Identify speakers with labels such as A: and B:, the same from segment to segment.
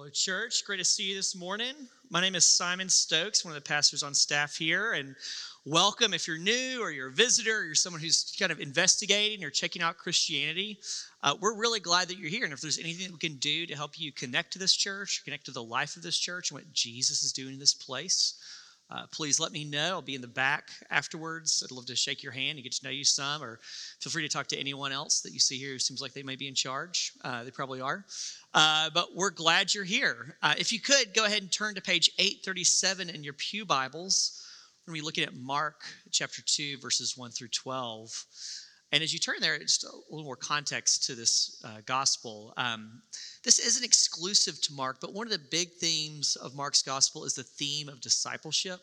A: Hello, church. Great to see you this morning. My name is Simon Stokes, one of the pastors on staff here, and welcome if you're new or you're a visitor or you're someone who's kind of investigating or checking out Christianity. We're really glad that you're here, and if there's anything that we can do to help you connect to this church, connect to the life of this church and what Jesus is doing in this place, please let me know. I'll be in the back afterwards. I'd love to shake your hand and get to know you some, or feel free to talk to anyone else that you see here who seems like they may be in charge. They probably are. But we're glad you're here. If you could, go ahead and turn to page 837 in your pew Bibles. We're going to be looking at Mark chapter 2, verses 1 through 12. And as you turn there, just a little more context to this gospel. This isn't exclusive to Mark, but one of the big themes of Mark's gospel is the theme of discipleship,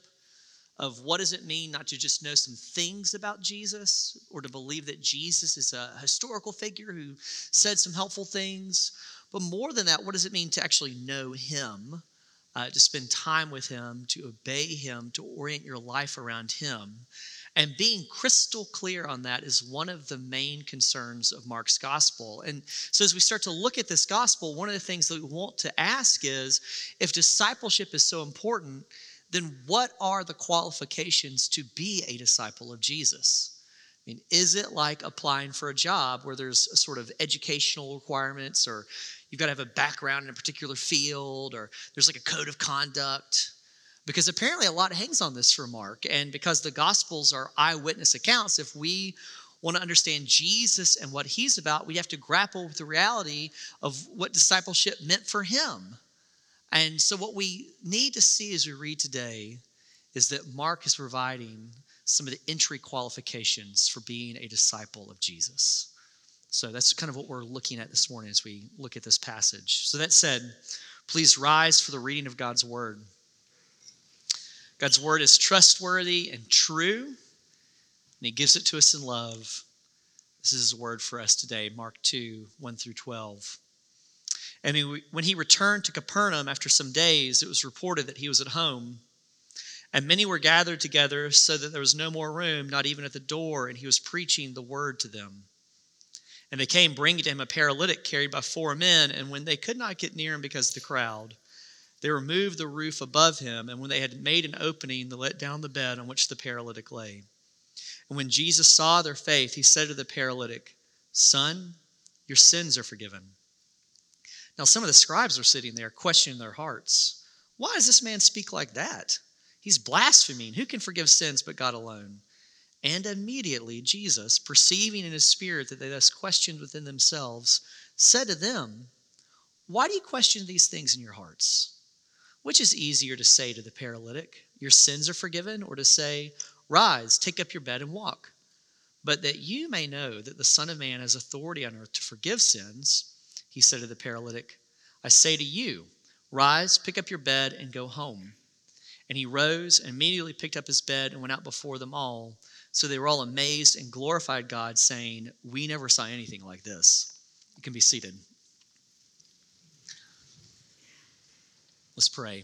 A: of what does it mean not to just know some things about Jesus or to believe that Jesus is a historical figure who said some helpful things, but more than that, what does it mean to actually know him, to spend time with him, to obey him, to orient your life around him? And being crystal clear on that is one of the main concerns of Mark's gospel. And so as we start to look at this gospel, one of the things that we want to ask is, if discipleship is so important, then what are the qualifications to be a disciple of Jesus? I mean, is it like applying for a job where there's a sort of educational requirements, or you've got to have a background in a particular field, or there's like a code of conduct? Because apparently a lot hangs on this for Mark. And because the Gospels are eyewitness accounts, if we want to understand Jesus and what he's about, we have to grapple with the reality of what discipleship meant for him. And so what we need to see as we read today is that Mark is providing some of the entry qualifications for being a disciple of Jesus. So that's kind of what we're looking at this morning as we look at this passage. So that said, please rise for the reading of God's word. God's word is trustworthy and true, and he gives it to us in love. This is his word for us today, Mark 2, 1 through 12. And when he returned to Capernaum after some days, it was reported that he was at home. And many were gathered together so that there was no more room, not even at the door, and he was preaching the word to them. And they came bringing to him a paralytic carried by 4 men, and when they could not get near him because of the crowd, they removed the roof above him, and when they had made an opening, they let down the bed on which the paralytic lay. And when Jesus saw their faith, he said to the paralytic, "Son, your sins are forgiven." Now some of the scribes were sitting there, questioning their hearts. "Why does this man speak like that? He's blaspheming. Who can forgive sins but God alone?" And immediately Jesus, perceiving in his spirit that they thus questioned within themselves, said to them, "Why do you question these things in your hearts? Which is easier to say to the paralytic, 'Your sins are forgiven,' or to say, 'Rise, take up your bed and walk'? But that you may know that the Son of Man has authority on earth to forgive sins," he said to the paralytic, "I say to you, rise, pick up your bed, and go home." And he rose and immediately picked up his bed and went out before them all. So they were all amazed and glorified God, saying, "We never saw anything like this." You can be seated. Let's pray.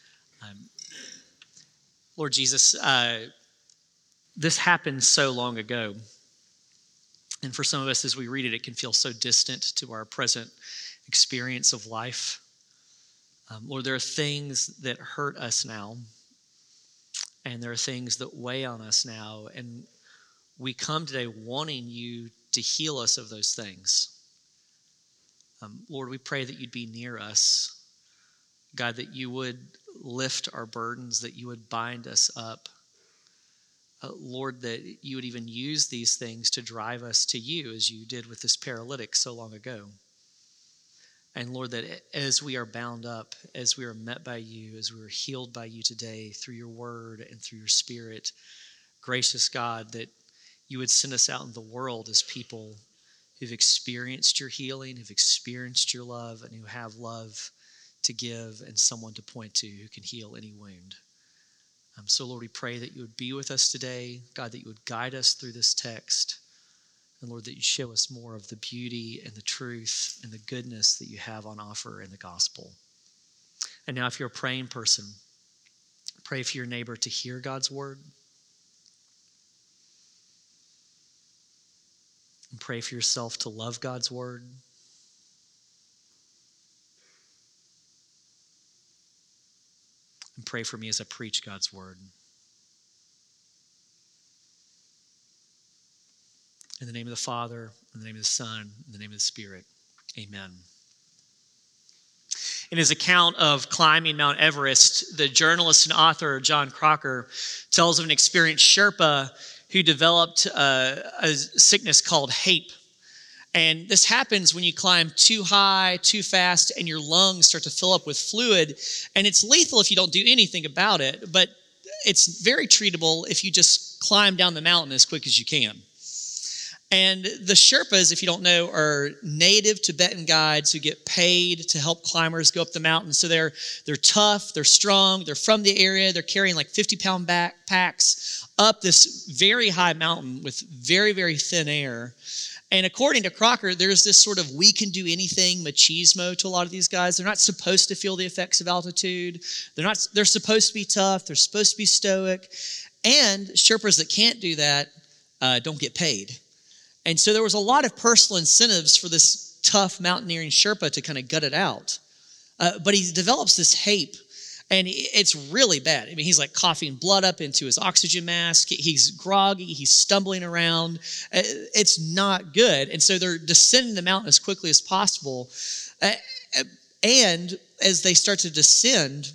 A: Lord Jesus, this happened so long ago. And for some of us, as we read it, it can feel so distant to our present experience of life. Lord, there are things that hurt us now, and there are things that weigh on us now, and we come today wanting you to heal us of those things. Lord, we pray that you'd be near us. God, that you would lift our burdens, that you would bind us up. Lord, that you would even use these things to drive us to you, as you did with this paralytic so long ago. And Lord, that as we are bound up, as we are met by you, as we are healed by you today through your word and through your spirit, gracious God, that you would send us out in the world as people who've experienced your healing, who've experienced your love, and who have love to give and someone to point to who can heal any wound. So Lord, we pray that you would be with us today. God, that you would guide us through this text. And Lord, that you show us more of the beauty and the truth and the goodness that you have on offer in the gospel. And now if you're a praying person, pray for your neighbor to hear God's word. And pray for yourself to love God's word. and pray for me as I preach God's word. In the name of the Father, in the name of the Son, in the name of the Spirit, amen. In his account of climbing Mount Everest, the journalist and author John Crocker tells of an experienced Sherpa who developed a sickness called HAPE. And this happens when you climb too high, too fast, and your lungs start to fill up with fluid. And it's lethal if you don't do anything about it, but it's very treatable if you just climb down the mountain as quick as you can. And the Sherpas, if you don't know, are native Tibetan guides who get paid to help climbers go up the mountain. So they're tough, they're strong, they're from the area, they're carrying like 50-pound backpacks up this very high mountain with very, very thin air. And according to Crocker, there's this sort of we can do anything machismo to a lot of these guys. They're not supposed to feel the effects of altitude. They're supposed to be tough, they're supposed to be stoic. And Sherpas that can't do that don't get paid. And so there was a lot of personal incentives for this tough mountaineering Sherpa to kind of gut it out. But he develops this HAPE, and it's really bad. I mean, he's like coughing blood up into his oxygen mask. He's groggy. He's stumbling around. It's not good. And so they're descending the mountain as quickly as possible. And as they start to descend,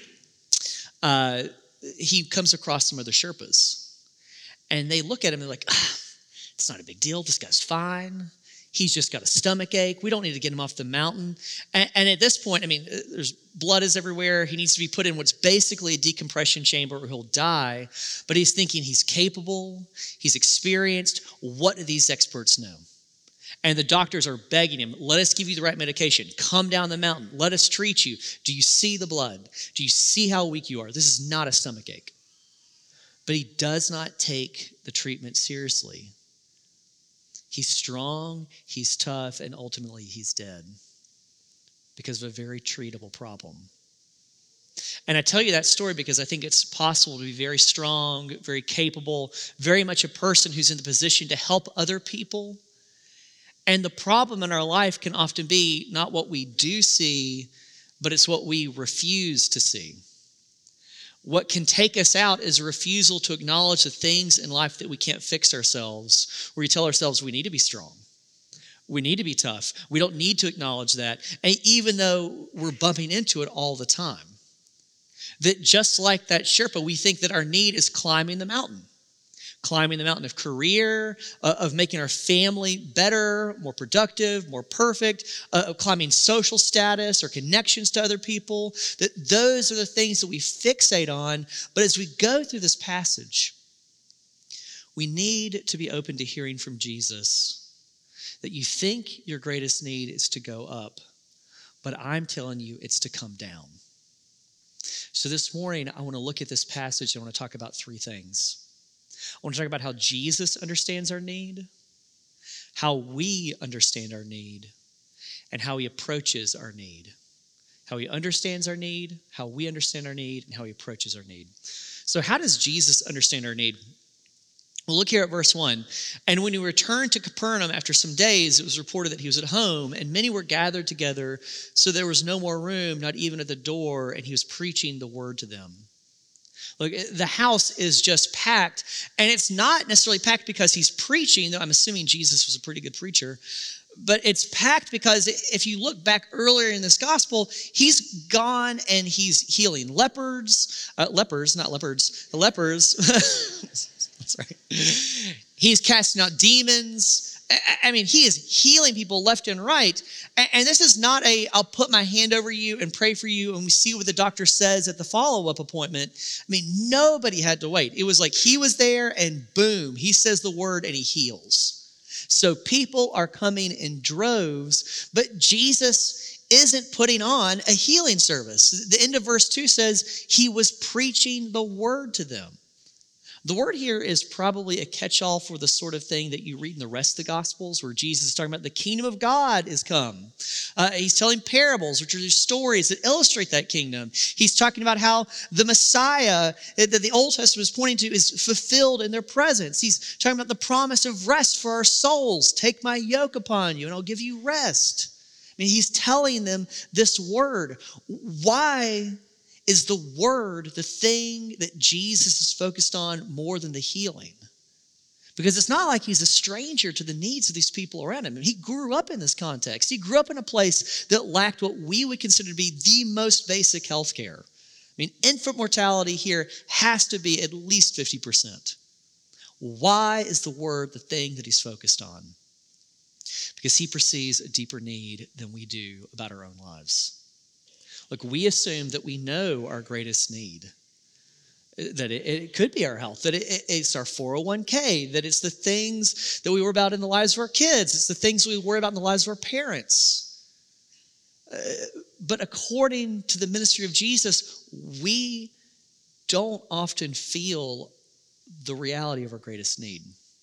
A: he comes across some other Sherpas. And they look at him and they're like, it's not a big deal. This guy's fine. He's just got a stomach ache. We don't need to get him off the mountain. And at this point, I mean, there's blood is everywhere. He needs to be put in what's basically a decompression chamber or he'll die. But he's thinking he's capable. He's experienced. What do these experts know? And the doctors are begging him, let us give you the right medication. Come down the mountain. Let us treat you. Do you see the blood? Do you see how weak you are? This is not a stomach ache. But he does not take the treatment seriously. He's strong, he's tough, and ultimately he's dead because of a very treatable problem. And I tell you that story because I think it's possible to be very strong, very capable, very much a person who's in the position to help other people. And the problem in our life can often be not what we do see, but it's what we refuse to see. What can take us out is a refusal to acknowledge the things in life that we can't fix ourselves, where we tell ourselves we need to be strong. We need to be tough. We don't need to acknowledge that, and even though we're bumping into it all the time. That just like that Sherpa, we think that our need is climbing the mountain of career, of making our family better, more productive, more perfect, of climbing social status or connections to other people. That those are the things that we fixate on. But as we go through this passage, we need to be open to hearing from Jesus that you think your greatest need is to go up, but I'm telling you it's to come down. So this morning, I want to look at this passage and I want to talk about three things. I want to talk about how Jesus understands our need, how we understand our need, and how he approaches our need. How he understands our need, how we understand our need, and how he approaches our need. So how does Jesus understand our need? Well, look here at verse 1. And when he returned to Capernaum after some days, it was reported that he was at home, and many were gathered together, so there was no more room, not even at the door, and he was preaching the word to them. Look, the house is just packed, and it's not necessarily packed because he's preaching, though I'm assuming Jesus was a pretty good preacher, but it's packed because if you look back earlier in this gospel, he's gone and he's healing lepers. That's right. He's casting out demons. I mean, he is healing people left and right. And this is not I'll put my hand over you and pray for you and we see what the doctor says at the follow-up appointment. I mean, nobody had to wait. It was like he was there and boom, he says the word and he heals. So people are coming in droves, but Jesus isn't putting on a healing service. The end of verse 2 says he was preaching the word to them. The word here is probably a catch-all for the sort of thing that you read in the rest of the Gospels where Jesus is talking about the kingdom of God is come. He's telling parables, which are stories that illustrate that kingdom. He's talking about how the Messiah that the Old Testament is pointing to is fulfilled in their presence. He's talking about the promise of rest for our souls. Take my yoke upon you and I'll give you rest. I mean, he's telling them this word. Why Is the word the thing that Jesus is focused on more than the healing? Because it's not like he's a stranger to the needs of these people around him. He grew up in this context. He grew up in a place that lacked what we would consider to be the most basic health care. I mean, infant mortality here has to be at least 50%. Why is the word the thing that he's focused on? Because he perceives a deeper need than we do about our own lives. Look, we assume that we know our greatest need, that it could be our health, that it's our 401k, that it's the things that we worry about in the lives of our kids, it's the things we worry about in the lives of our parents. But according to the ministry of Jesus, we don't often feel the reality of our greatest need.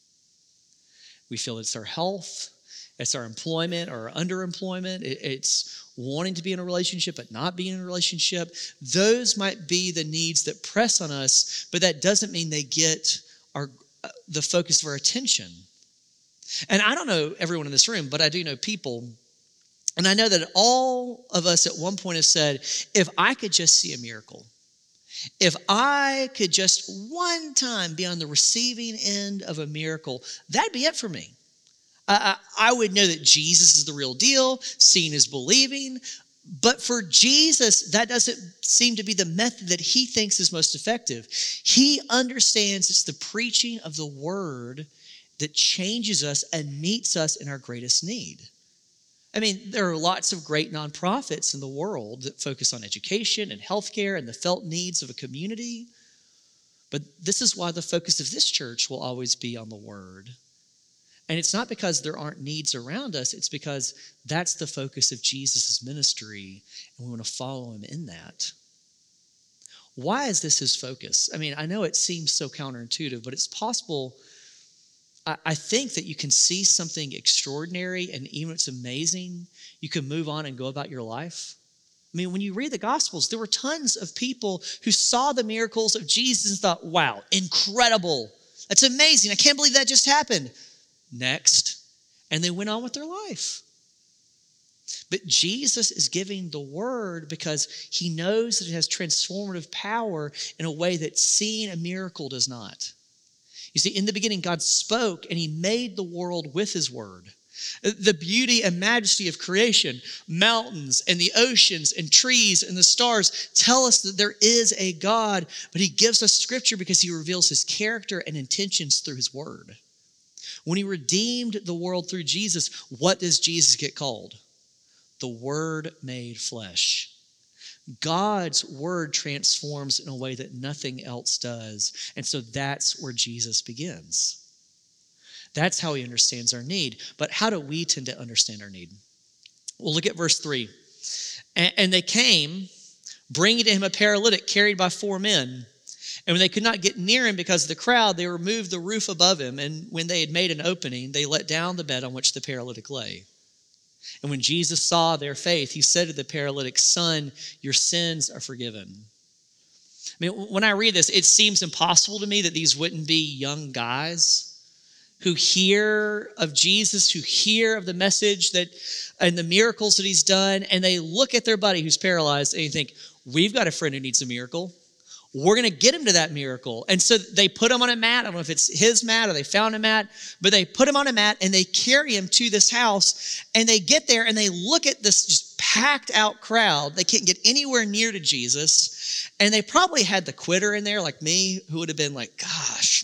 A: We feel it's our health, it's our employment or our underemployment, it's wanting to be in a relationship but not being in a relationship. Those might be the needs that press on us, but that doesn't mean they get the focus of our attention. And I don't know everyone in this room, but I do know people, and I know that all of us at one point have said, if I could just see a miracle, if I could just one time be on the receiving end of a miracle, that'd be it for me. I would know that Jesus is the real deal, seeing is believing. But for Jesus, that doesn't seem to be the method that he thinks is most effective. He understands it's the preaching of the word that changes us and meets us in our greatest need. I mean, there are lots of great nonprofits in the world that focus on education and healthcare and the felt needs of a community. But this is why the focus of this church will always be on the word. And it's not because there aren't needs around us. It's because that's the focus of Jesus' ministry, and we want to follow him in that. Why is this his focus? I mean, I know it seems so counterintuitive, but it's possible. I think that you can see something extraordinary, and even if it's amazing, you can move on and go about your life. I mean, when you read the Gospels, there were tons of people who saw the miracles of Jesus and thought, wow, incredible. That's amazing. I can't believe that just happened. Next. And they went on with their life. But Jesus is giving the word because he knows that it has transformative power in a way that seeing a miracle does not. You see, in the beginning, God spoke and he made the world with his word. The beauty and majesty of creation, mountains and the oceans and trees and the stars tell us that there is a God, but he gives us scripture because he reveals his character and intentions through his word. When he redeemed the world through Jesus, what does Jesus get called? The Word made flesh. God's word transforms in a way that nothing else does. And so that's where Jesus begins. That's how he understands our need. But how do we tend to understand our need? Well, look at verse 3. And they came, bringing to him a paralytic carried by 4 men. And when they could not get near him because of the crowd, they removed the roof above him. And when they had made an opening, they let down the bed on which the paralytic lay. And when Jesus saw their faith, he said to the paralytic, "Son, your sins are forgiven." I mean, when I read this, it seems impossible to me that these wouldn't be young guys who hear of Jesus, who hear of the message that and the miracles that he's done, and they look at their buddy who's paralyzed and you think, we've got a friend who needs a miracle. We're going to get him to that miracle. And so they put him on a mat. I don't know if it's his mat or they found a mat, but they put him on a mat and they carry him to this house. And they get there and they look at this just packed out crowd. They can't get anywhere near to Jesus. And they probably had the quitter in there like me, who would have been like, gosh,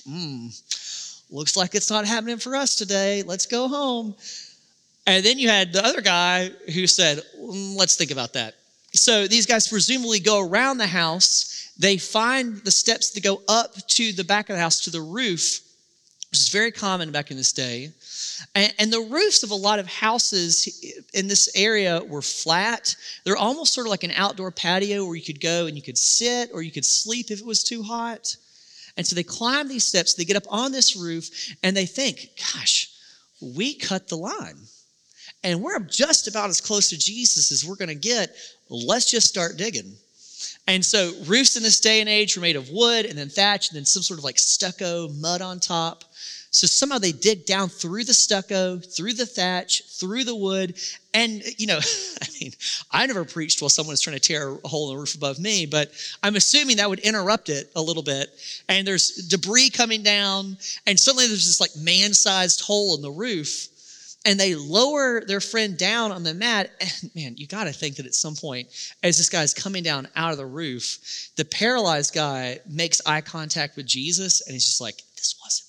A: looks like it's not happening for us today. Let's go home. And then you had the other guy who said, let's think about that. So these guys presumably go around the house. They find the steps that go up to the back of the house, to the roof, which is very common back in this day. And the roofs of a lot of houses in this area were flat. They're almost sort of like an outdoor patio where you could go and you could sit or you could sleep if it was too hot. And so they climb these steps, they get up on this roof, and they think, gosh, we cut the line. And we're just about as close to Jesus as we're going to get. Let's just start digging. And so roofs in this day and age were made of wood and then thatch and then some sort of like stucco mud on top. So somehow they dig down through the stucco, through the thatch, through the wood. And, I never preached while someone was trying to tear a hole in the roof above me, but I'm assuming that would interrupt it a little bit. And there's debris coming down, and suddenly there's this like man-sized hole in the roof. And they lower their friend down on the mat. And man, you got to think that at some point, as this guy's coming down out of the roof, the paralyzed guy makes eye contact with Jesus, and he's just like, this wasn't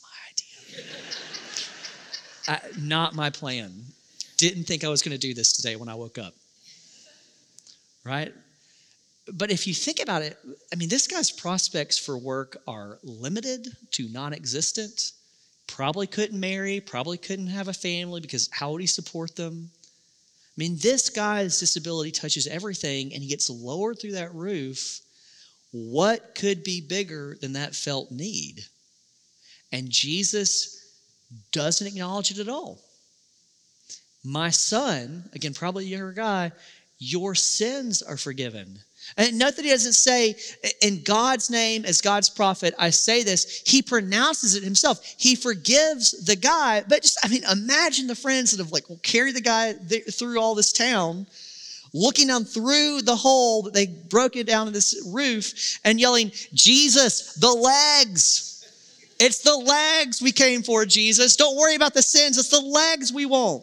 A: not my plan. Didn't think I was going to do this today when I woke up. Right? But if you think about it, this guy's prospects for work are limited to non-existent. Probably couldn't marry, probably couldn't have a family because how would he support them? This guy's disability touches everything, and he gets lowered through that roof. What could be bigger than that felt need? And Jesus doesn't acknowledge it at all. My son, again, probably a younger guy, your sins are forgiven. And note that he doesn't say, in God's name, as God's prophet, I say this. He pronounces it himself. He forgives the guy. But just, imagine the friends that have carried the guy through all this town, looking down through the hole that they broke it down to this roof and yelling, Jesus, the legs. It's the legs we came for, Jesus. Don't worry about the sins. It's the legs we want.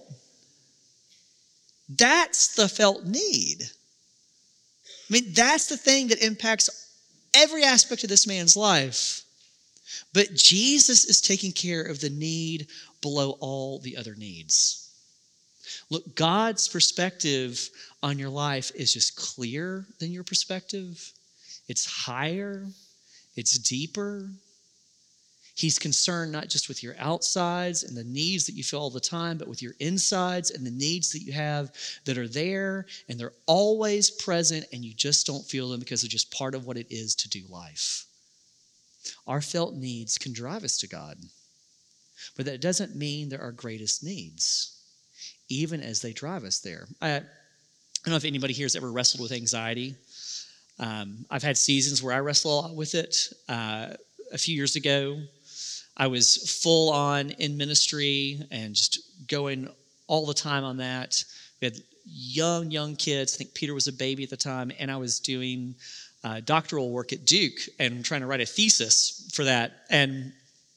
A: That's the felt need. That's the thing that impacts every aspect of this man's life. But Jesus is taking care of the need below all the other needs. Look, God's perspective on your life is just clearer than your perspective. It's higher. It's deeper. He's concerned not just with your outsides and the needs that you feel all the time, but with your insides and the needs that you have that are there, and they're always present, and you just don't feel them because they're just part of what it is to do life. Our felt needs can drive us to God, but that doesn't mean they're our greatest needs, even as they drive us there. I don't know if anybody here has ever wrestled with anxiety. I've had seasons where I wrestle a lot with it. A few years ago, I was full on in ministry and just going all the time on that. We had young kids. I think Peter was a baby at the time, and I was doing doctoral work at Duke and trying to write a thesis for that. And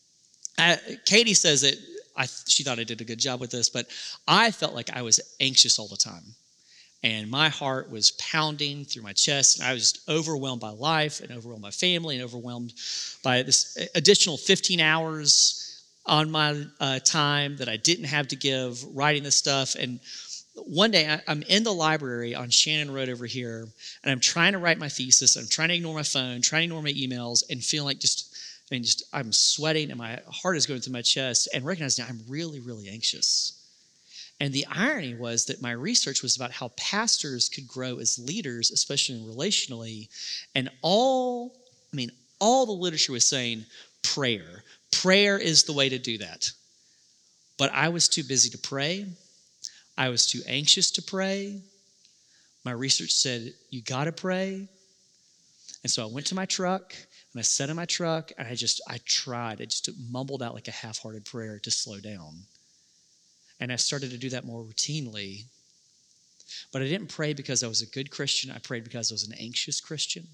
A: Katie says that she thought I did a good job with this, but I felt like I was anxious all the time. And my heart was pounding through my chest, and I was just overwhelmed by life and overwhelmed by family and overwhelmed by this additional 15 hours on my time that I didn't have to give writing this stuff. And one day I'm in the library on Shannon Road over here, and I'm trying to write my thesis. I'm trying to ignore my phone, trying to ignore my emails, and feeling like I'm sweating and my heart is going through my chest, and recognizing I'm really, really anxious. And the irony was that my research was about how pastors could grow as leaders, especially relationally. And all the literature was saying prayer. Prayer is the way to do that. But I was too busy to pray. I was too anxious to pray. My research said, you got to pray. And so I went to my truck, and I sat in my truck, and I just mumbled out like a half-hearted prayer to slow down. And I started to do that more routinely. But I didn't pray because I was a good Christian. I prayed because I was an anxious Christian.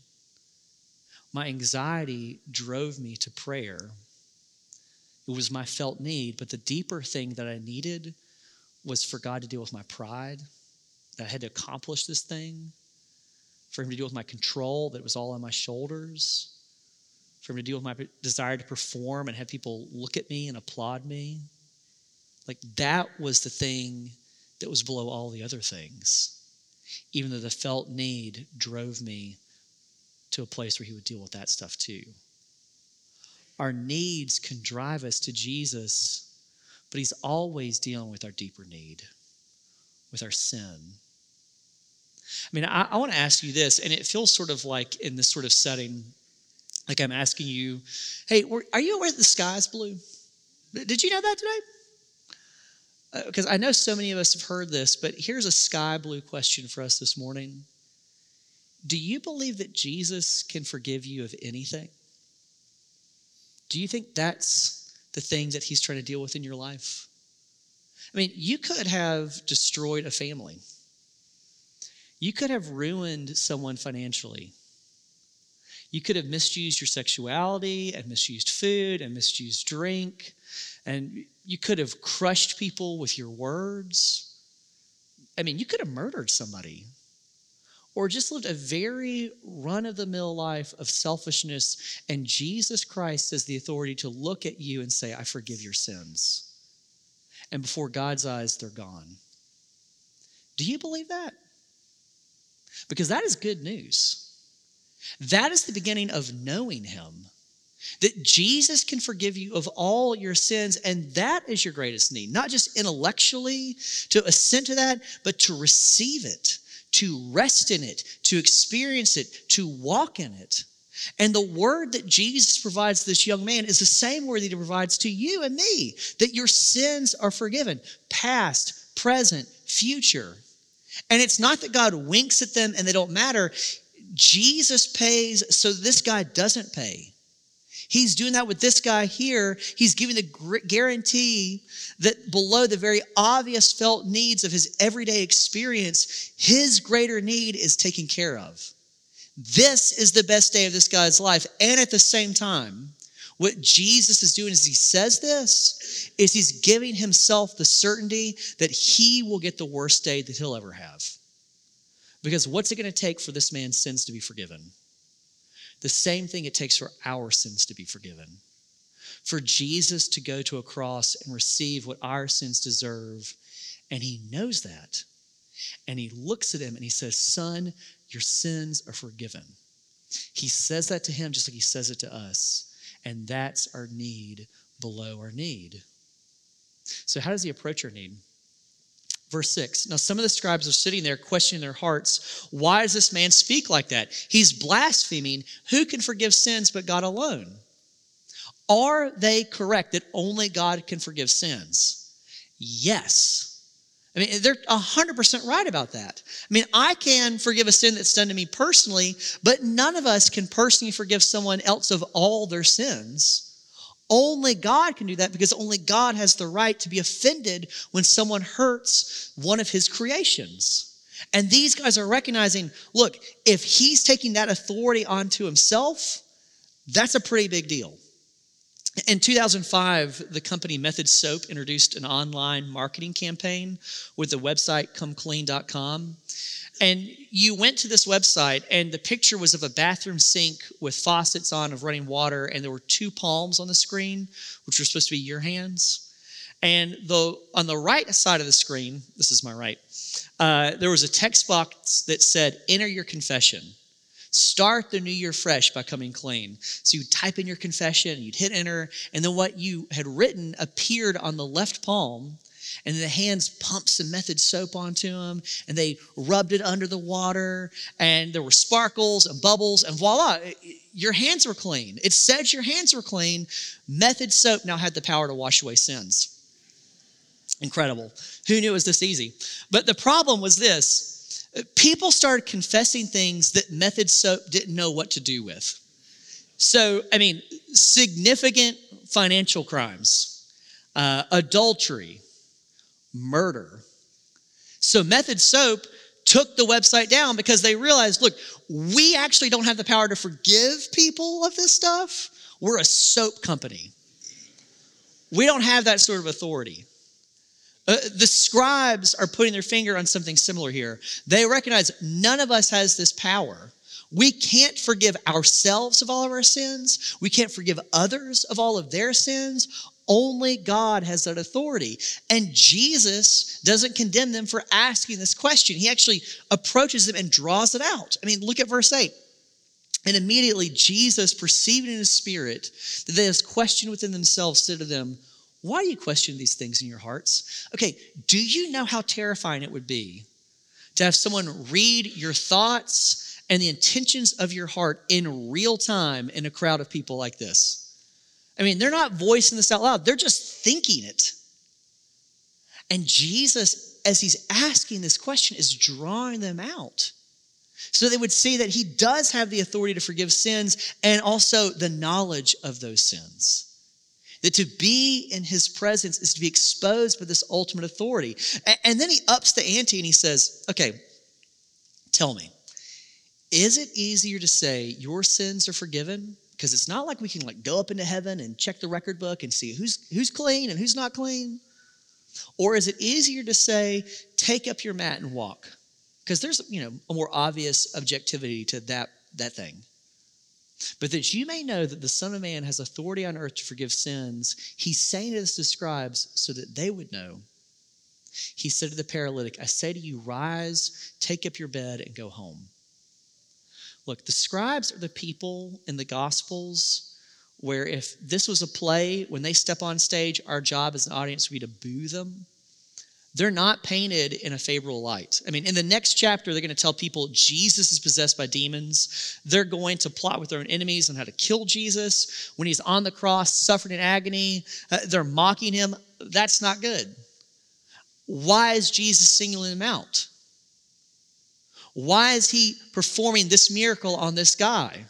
A: My anxiety drove me to prayer. It was my felt need, but the deeper thing that I needed was for God to deal with my pride, that I had to accomplish this thing, for him to deal with my control, that it was all on my shoulders, for him to deal with my desire to perform and have people look at me and applaud me. That was the thing that was below all the other things, even though the felt need drove me to a place where he would deal with that stuff too. Our needs can drive us to Jesus, but he's always dealing with our deeper need, with our sin. I want to ask you this, and it feels sort of like in this sort of setting, like I'm asking you, hey, are you aware that the sky's blue? Did you know that today? Because I know so many of us have heard this, but here's a sky blue question for us this morning. Do you believe that Jesus can forgive you of anything? Do you think that's the thing that he's trying to deal with in your life? I mean, you could have destroyed a family. You could have ruined someone financially. You could have misused your sexuality and misused food and misused drink. And you could have crushed people with your words. I mean, you could have murdered somebody. Or just lived a very run-of-the-mill life of selfishness. And Jesus Christ has the authority to look at you and say, I forgive your sins. And before God's eyes, they're gone. Do you believe that? Because that is good news. That is the beginning of knowing him. That Jesus can forgive you of all your sins, and that is your greatest need. Not just intellectually to assent to that, but to receive it, to rest in it, to experience it, to walk in it. And the word that Jesus provides this young man is the same word that he provides to you and me, that your sins are forgiven, past, present, future. And it's not that God winks at them and they don't matter. Jesus pays so this guy doesn't pay. He's doing that with this guy here. He's giving the guarantee that below the very obvious felt needs of his everyday experience, his greater need is taken care of. This is the best day of this guy's life. And at the same time, what Jesus is doing as he says this is he's giving himself the certainty that he will get the worst day that he'll ever have. Because what's it going to take for this man's sins to be forgiven? The same thing it takes for our sins to be forgiven. For Jesus to go to a cross and receive what our sins deserve. And he knows that. And he looks at him and he says, son, your sins are forgiven. He says that to him just like he says it to us. And that's our need below our need. So how does he approach our need? Verse 6, now some of the scribes are sitting there questioning their hearts. Why does this man speak like that? He's blaspheming. Who can forgive sins but God alone? Are they correct that only God can forgive sins? Yes. I mean, they're 100% right about that. I mean, I can forgive a sin that's done to me personally, but none of us can personally forgive someone else of all their sins. Only God can do that because only God has the right to be offended when someone hurts one of his creations. And these guys are recognizing, look, if he's taking that authority onto himself, that's a pretty big deal. In 2005, the company Method Soap introduced an online marketing campaign with the website comeclean.com. And you went to this website, and the picture was of a bathroom sink with faucets on of running water, and there were 2 palms on the screen, which were supposed to be your hands. And on the right side of the screen, this is my right, there was a text box that said, enter your confession. Start the new year fresh by coming clean. So you'd type in your confession, you'd hit enter, and then what you had written appeared on the left palm, and the hands pumped some Method soap onto them, and they rubbed it under the water, and there were sparkles and bubbles, and voila, your hands were clean. It said your hands were clean. Method soap now had the power to wash away sins. Incredible. Who knew it was this easy? But the problem was this. People started confessing things that Method soap didn't know what to do with. So, I mean, significant financial crimes, adultery, murder. So Method soap took the website down because they realized, look, we actually don't have the power to forgive people of this stuff. We're a soap company. We don't have that sort of authority. The scribes are putting their finger on something similar here. They recognize none of us has this power. We can't forgive ourselves of all of our sins. We can't forgive others of all of their sins. Only God has that authority. And Jesus doesn't condemn them for asking this question. He actually approaches them and draws it out. I mean, look at verse 8. And immediately Jesus, perceiving in his spirit that they had questioned within themselves, said to them, why do you question these things in your hearts? Okay, do you know how terrifying it would be to have someone read your thoughts and the intentions of your heart in real time in a crowd of people like this? I mean, they're not voicing this out loud. They're just thinking it. And Jesus, as he's asking this question, is drawing them out so they would see that he does have the authority to forgive sins and also the knowledge of those sins. That to be in his presence is to be exposed by this ultimate authority. And then he ups the ante and he says, okay, tell me, is it easier to say your sins are forgiven? Because it's not like we can go up into heaven and check the record book and see who's clean and who's not clean. Or is it easier to say, take up your mat and walk? Because there's a more obvious objectivity to that thing. But that you may know that the Son of Man has authority on earth to forgive sins, he's saying to the scribes so that they would know. He said to the paralytic, I say to you, rise, take up your bed, and go home. Look, the scribes are the people in the Gospels where if this was a play, when they step on stage, our job as an audience would be to boo them. They're not painted in a favorable light. I mean, in the next chapter, they're going to tell people Jesus is possessed by demons. They're going to plot with their own enemies on how to kill Jesus. When he's on the cross, suffering in agony, they're mocking him. That's not good. Why is Jesus singling them out? Why is he performing this miracle on this guy?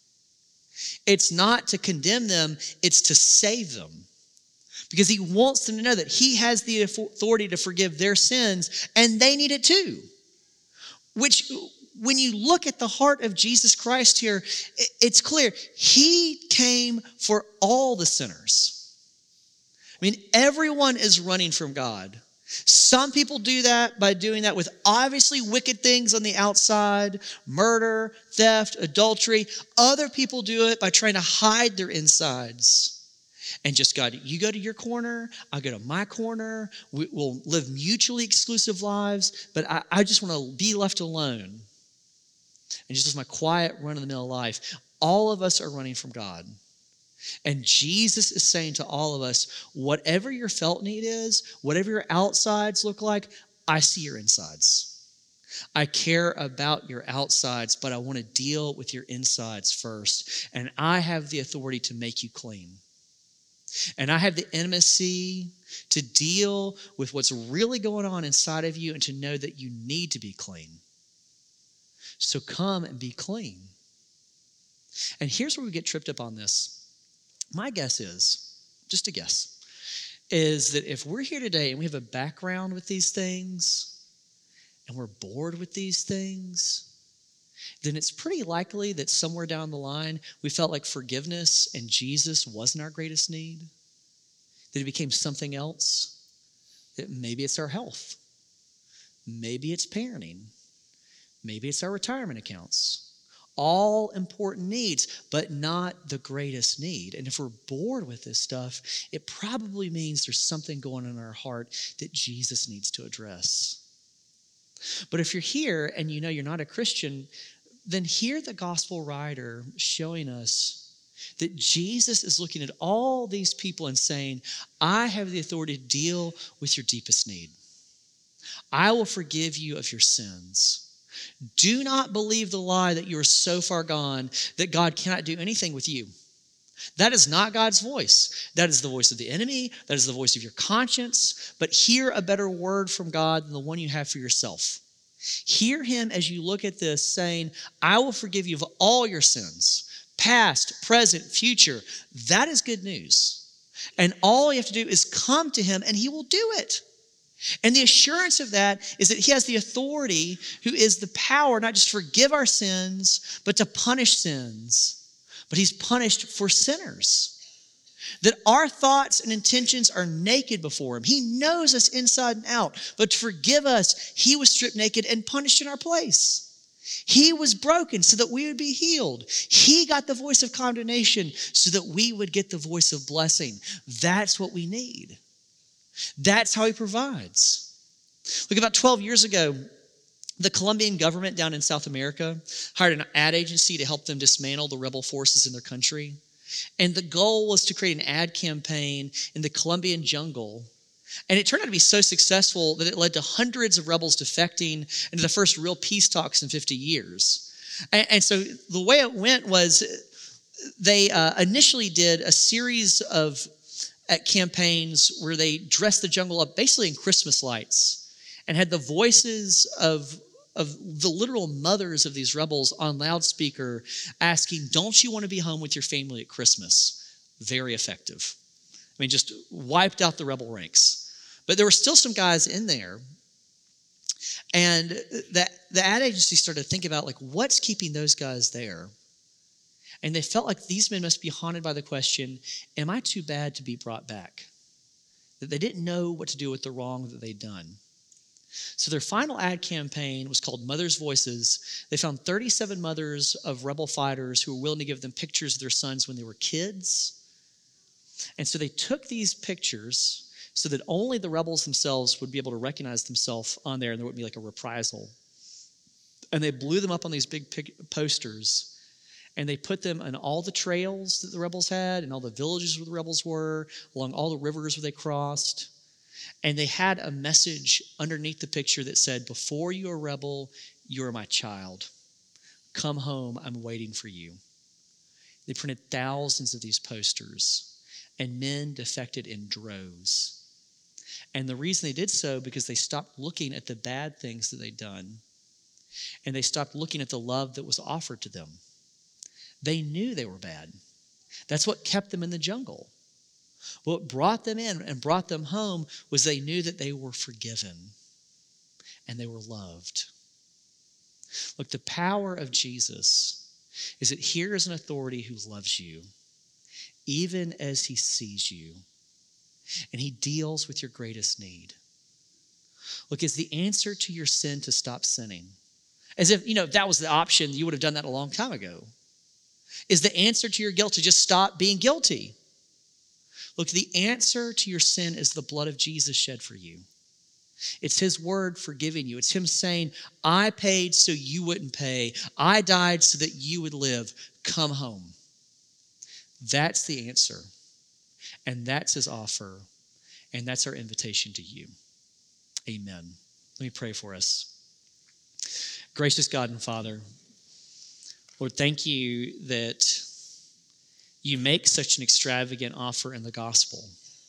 A: It's not to condemn them, it's to save them. Because he wants them to know that he has the authority to forgive their sins, and they need it too. Which, when you look at the heart of Jesus Christ here, it's clear. He came for all the sinners. I mean, everyone is running from God. Some people do that by doing that with obviously wicked things on the outside, murder, theft, adultery. Other people do it by trying to hide their insides. And just, God, you go to your corner, I'll go to my corner. We'll live mutually exclusive lives, but I just want to be left alone. And just as my quiet run-of-the-mill life, all of us are running from God. And Jesus is saying to all of us, whatever your felt need is, whatever your outsides look like, I see your insides. I care about your outsides, but I want to deal with your insides first. And I have the authority to make you clean. And I have the intimacy to deal with what's really going on inside of you and to know that you need to be clean. So come and be clean. And here's where we get tripped up on this. My guess is, just a guess, is that if we're here today and we have a background with these things and we're bored with these things, then it's pretty likely that somewhere down the line we felt like forgiveness and Jesus wasn't our greatest need, that it became something else, that maybe it's our health, maybe it's parenting, maybe it's our retirement accounts. All important needs, but not the greatest need. And if we're bored with this stuff, it probably means there's something going on in our heart that Jesus needs to address. But if you're here and you know you're not a Christian, then hear the gospel writer showing us that Jesus is looking at all these people and saying, I have the authority to deal with your deepest need. I will forgive you of your sins. Do not believe the lie that you are so far gone that God cannot do anything with you. That is not God's voice. That is the voice of the enemy. That is the voice of your conscience. But hear a better word from God than the one you have for yourself. Hear him as you look at this saying, I will forgive you of all your sins, past, present, future. That is good news. And all you have to do is come to him and he will do it. And the assurance of that is that he has the authority, who is the power, not just to forgive our sins, but to punish sins. But he's punished for sinners. That our thoughts and intentions are naked before him. He knows us inside and out. But to forgive us, he was stripped naked and punished in our place. He was broken so that we would be healed. He got the voice of condemnation so that we would get the voice of blessing. That's what we need. That's how he provides. Look, about 12 years ago, the Colombian government down in South America hired an ad agency to help them dismantle the rebel forces in their country. And the goal was to create an ad campaign in the Colombian jungle. And it turned out to be so successful that it led to hundreds of rebels defecting into the first real peace talks in 50 years. And so the way it went was they initially did a series of campaigns where they dressed the jungle up basically in Christmas lights and had the voices of the literal mothers of these rebels on loudspeaker asking, don't you want to be home with your family at Christmas? Very effective. I mean, just wiped out the rebel ranks. But there were still some guys in there. And the ad agency started to think about, like, what's keeping those guys there? And they felt like these men must be haunted by the question, am I too bad to be brought back? That they didn't know what to do with the wrong that they'd done. So their final ad campaign was called Mothers' Voices. They found 37 mothers of rebel fighters who were willing to give them pictures of their sons when they were kids. And so they took these pictures so that only the rebels themselves would be able to recognize themselves on there, and there wouldn't be like a reprisal. And they blew them up on these big posters, and they put them on all the trails that the rebels had and all the villages where the rebels were, along all the rivers where they crossed. And they had a message underneath the picture that said, before you are a rebel, you are my child. Come home, I'm waiting for you. They printed thousands of these posters, and men defected in droves. And the reason they did so, because they stopped looking at the bad things that they'd done, and they stopped looking at the love that was offered to them. They knew they were bad. That's what kept them in the jungle. What brought them in and brought them home was they knew that they were forgiven and they were loved. Look, the power of Jesus is that here is an authority who loves you, even as he sees you, and he deals with your greatest need. Look, is the answer to your sin to stop sinning? As if, if that was the option, you would have done that a long time ago. Is the answer to your guilt to just stop being guilty? Look, the answer to your sin is the blood of Jesus shed for you. It's his word forgiving you. It's him saying, I paid so you wouldn't pay. I died so that you would live. Come home. That's the answer. And that's his offer. And that's our invitation to you. Amen. Let me pray for us. Gracious God and Father, Lord, thank you that you make such an extravagant offer in the gospel.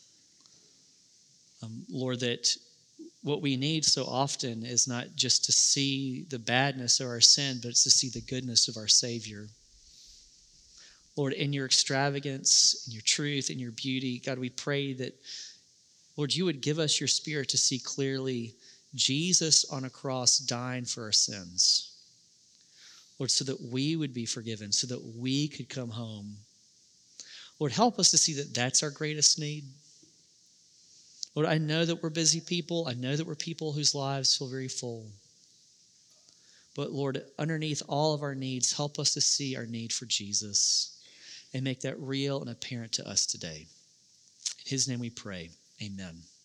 A: Lord, that what we need so often is not just to see the badness of our sin, but it's to see the goodness of our Savior. Lord, in your extravagance, in your truth, in your beauty, God, we pray that, Lord, you would give us your Spirit to see clearly Jesus on a cross dying for our sins. Lord, so that we would be forgiven, so that we could come home. Lord, help us to see that that's our greatest need. Lord, I know that we're busy people. I know that we're people whose lives feel very full. But Lord, underneath all of our needs, help us to see our need for Jesus and make that real and apparent to us today. In his name we pray. Amen.